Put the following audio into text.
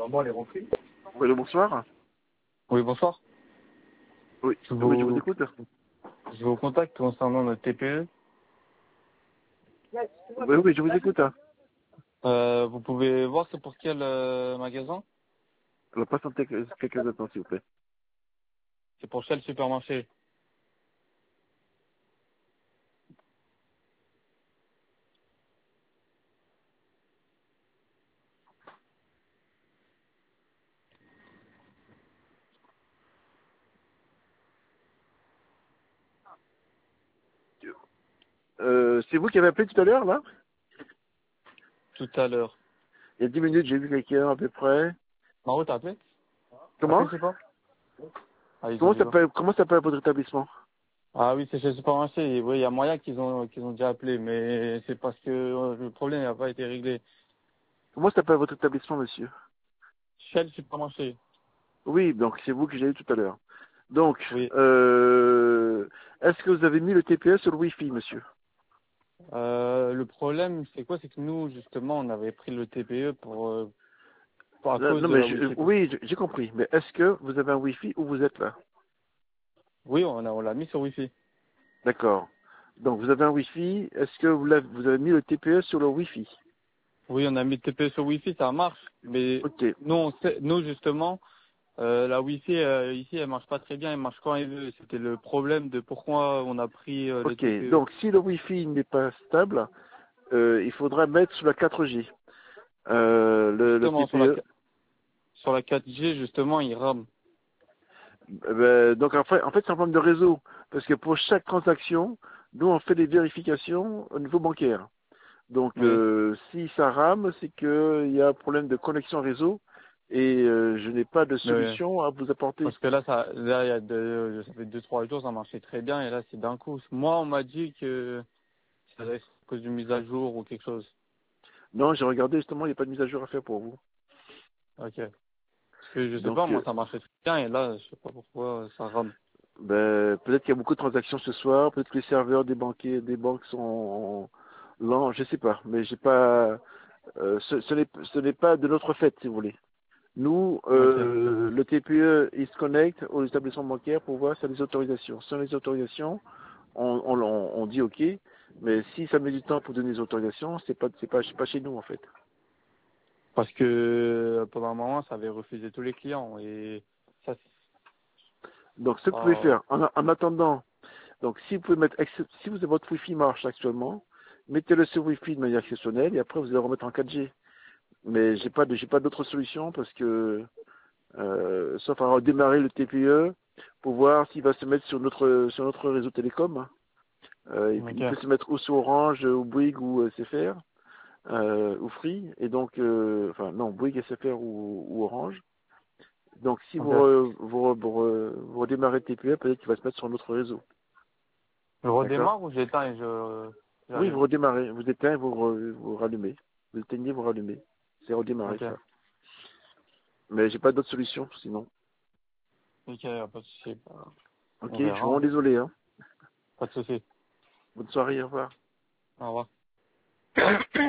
Oui, bonsoir. Oui, bonsoir. Oui, Je oui, je vous vous, écoute. je vous contacte concernant notre TPE. Oui, oui, je vous écoute. Vous pouvez voir c'est pour quel magasin? Alors, patientez quelques instants, s'il vous plaît. C'est pour quel supermarché? C'est vous qui avez appelé tout à l'heure, là? Tout à l'heure. Il y a 10 minutes, j'ai vu quelqu'un à peu près. Maro, t'as appelé? Comment? Appelé, c'est quoi? Ah, ils ont dit quoi? Comment s'appelle votre établissement? Ah oui, c'est chez le supermarché. Oui, il y a moyen qu'ils ont déjà appelé, mais c'est parce que le problème n'a pas été réglé. Comment s'appelle votre établissement, monsieur? Chez le supermarché. Oui, donc c'est vous que j'ai eu tout à l'heure. Donc, Oui. est-ce que vous avez mis le TPS sur le Wi-Fi, monsieur? Le problème, c'est quoi? C'est que nous, justement, on avait pris le TPE pour à cause Non, de mais la Wi-Fi. oui, j'ai compris. Mais est-ce que vous avez un Wi-Fi où vous êtes là? Oui, on l'a mis sur Wi-Fi. D'accord. Donc, vous avez un Wi-Fi. Est-ce que vous avez mis le TPS sur le Wi-Fi? Oui, on a mis le TP sur Wi-Fi, ça marche. Mais Ok. nous, nous justement, la Wi-Fi ici, elle marche pas très bien. Elle marche quand elle veut. C'était le problème de pourquoi on a pris le Ok. TPE. Donc, si le Wi-Fi n'est pas stable, il faudra mettre sur la 4G. Le Justement, TPE. sur la 4G, justement, il rame. Donc, en fait, c'est un problème de réseau. Parce que pour chaque transaction, nous, on fait des vérifications au niveau bancaire. Donc, Oui. si ça rame, c'est qu'il y a un problème de connexion réseau et je n'ai pas de Mais, solution à vous apporter. parce que là, ça fait 2, 3 jours, ça marchait très bien. Et là, c'est d'un coup. Moi, on m'a dit que ça devait être à cause d'une mise à jour ou quelque chose. Non, j'ai regardé justement, il n'y a pas de mise à jour à faire pour vous. Ok. Parce que je sais Donc, pas, moi, ça marchait très bien. Et là, je sais pas pourquoi ça rame. peut-être qu'il y a beaucoup de transactions ce soir, peut-être que les serveurs des banquiers, des banques sont lents, je sais pas, mais j'ai pas, ce n'est pas de notre fait, si vous voulez. Nous, Ok. le TPE, il se connecte aux établissements bancaires pour voir si y a des autorisations. Sans les autorisations, on dit OK, mais si ça met du temps pour donner les autorisations, c'est pas chez nous en fait. Parce que pendant un moment, ça avait refusé tous les clients. Et ça, Donc, ce que vous pouvez oh, faire, en attendant, donc si vous pouvez mettre, si votre Wi-Fi marche actuellement, mettez-le sur Wi-Fi de manière exceptionnelle et après vous allez remettre en 4G. Mais j'ai pas d'autre solution parce que sauf à redémarrer le TPE pour voir s'il va se mettre sur notre réseau télécom. Il peut ok. se mettre ou sur Orange, ou Bouygues ou SFR, ou Free, et donc enfin non, Bouygues, SFR ou Orange. Donc si Ok. vous redémarrez le TPE, peut-être qu'il va se mettre sur notre réseau. Je D'accord? redémarre ou j'éteins et Oui, vous j'allume. redémarrez, vous éteignez, vous rallumez. Vous éteignez, vous rallumez. C'est redémarrer Ok. ça. Mais j'ai pas d'autre solution sinon. Ok, y a pas de souci. Ok, On je suis verra, vraiment hein. désolé, hein. Pas de souci. Bonne soirée, au revoir. Au revoir.